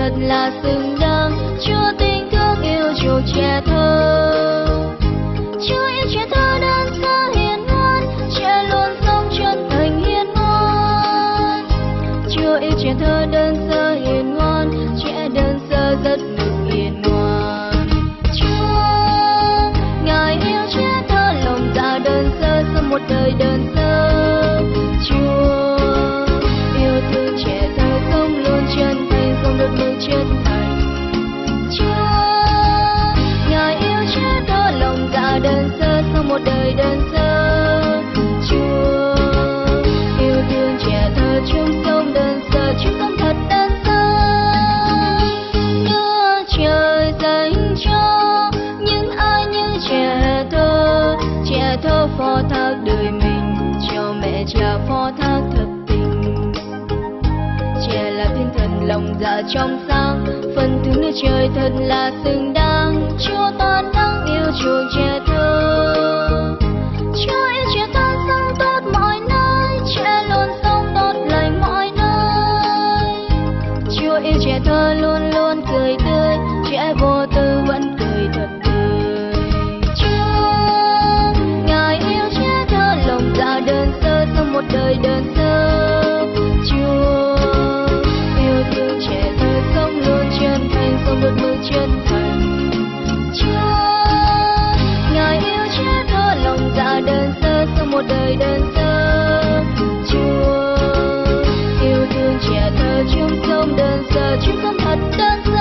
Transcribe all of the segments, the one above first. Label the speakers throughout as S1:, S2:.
S1: thật là xứng đáng. Chúa tình thương yêu chuộc trẻ thơ. Chúa yêu trẻ thơ đơn sơ hiền ngoan, trẻ luôn sống chân thành hiền ngoan. Chúa yêu trẻ thơ đơn sơ hiền ngoan, trẻ đơn sơ rất ngực hiền ngoan. Chúa Ngài yêu trẻ thơ lòng dạ đơn sơ sau một đời đơn sơ. Chúa yêu thương trẻ thơ sống luôn chân thành, không đốt mực chân thành. Chúa Ngài yêu trẻ thơ lòng dạ đơn sơ sau một đời đơn sơ. Chúa yêu thương trẻ thơ chung sống đơn sơ, chúng sống thật đơn sơ. Đưa trời dành cho những ai như trẻ thơ phó thác đời mình cho mẹ cha phó thác thật tình. Trẻ là thiên thần lòng dạ trong sáng, phần thưởng nơi trời thật là xứng đáng. Chúa toàn năng yêu chuộc trẻ thơ. Chúa yêu trẻ thơ sống tốt mọi nơi, trẻ luôn sống tốt lành mọi nơi. Chúa yêu trẻ thơ luôn luôn cười tươi, trẻ vô tư vẫn cười thật tươi. Chúa Ngài yêu trẻ thơ lòng dạ đơn sơ sau một đời đơn sơ. Chúa yêu thương trẻ thơ sống luôn chân thành, không đốt mực chân thành. Chúa Ngài yêu trẻ thơ lòng dạ đơn sơ sau một đời đơn sơ. Chúa yêu thương trẻ thơ chúng sống đơn sơ, chúng sống thật đơn sơ.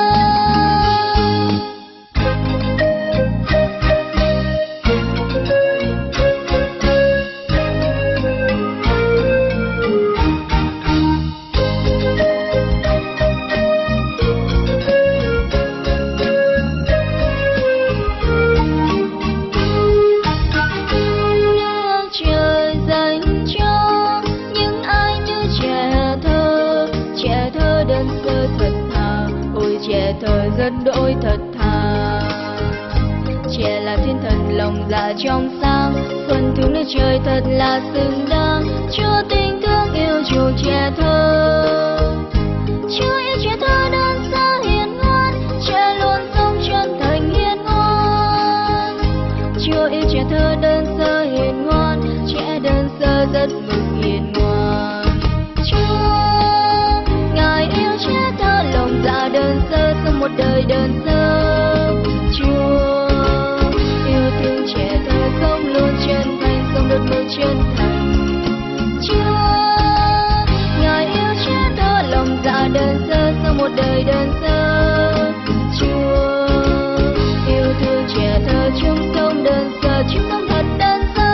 S1: Rất đỗi thật thà. Trẻ là thiên thần lòng dạ trong sáng, phần thưởng nơi trời thật là xứng đáng. Chúa tình thương yêu chuộc trẻ thơ. Chúa yêu trẻ thơ đơn sơ hiền ngoan, trẻ luôn sống chân thành hiền ngoan. Chúa yêu trẻ thơ đơn sơ hiền ngoan, trẻ đơn sơ rất mực hiền ngoan. Chúa Ngài yêu trẻ thơ lòng dạ đơn sơ sau một đời đơn sơ. Chúa yêu thương trẻ thơ sống luôn chân thành, không đốt mực chân thành. Chúa Ngài yêu trẻ thơ lòng dạ đơn sơ sau một đời đơn sơ. Chúa yêu thương trẻ thơ chúng sống đơn sơ, chúng sống thật đơn sơ.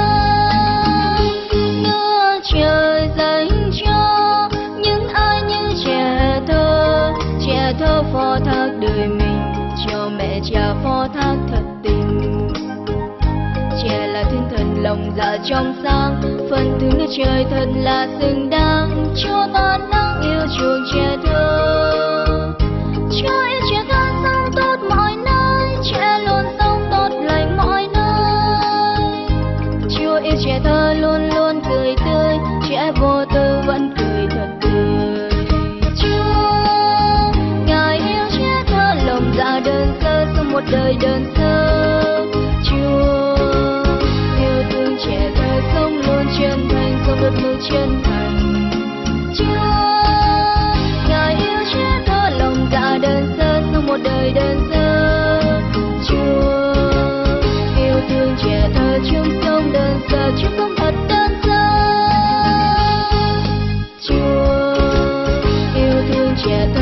S1: Đưa trời dành cho những ai như trẻ thơ phó thác đời mình cho mẹ cha phó thác thật tình. Trẻ là thiên thần lòng dạ trong sáng, phần thưởng nơi trời thật là xứng đáng. Chúa toàn năng yêu chuộc trẻ thơ. Chúa yêu trẻ thơ sống tốt mọi nơi, trẻ luôn sống tốt lành mọi nơi. Chúa yêu trẻ thơ luôn luôn cười tươi, trẻ vô tư vẫn cười thật tươi. Lòng dạ đơn sơ sau một đời đơn sơ. Chúa yêu thương trẻ thơ sống luôn chân thành, không đốt mực chân thành. Chúa Ngài yêu trẻ thơ lòng dạ đơn sơ sau một đời đơn sơ. Chúa yêu thương trẻ thơ chúng sống đơn sơ, chúng sống thật đơn sơ. Chúa yêu thương trẻ thơ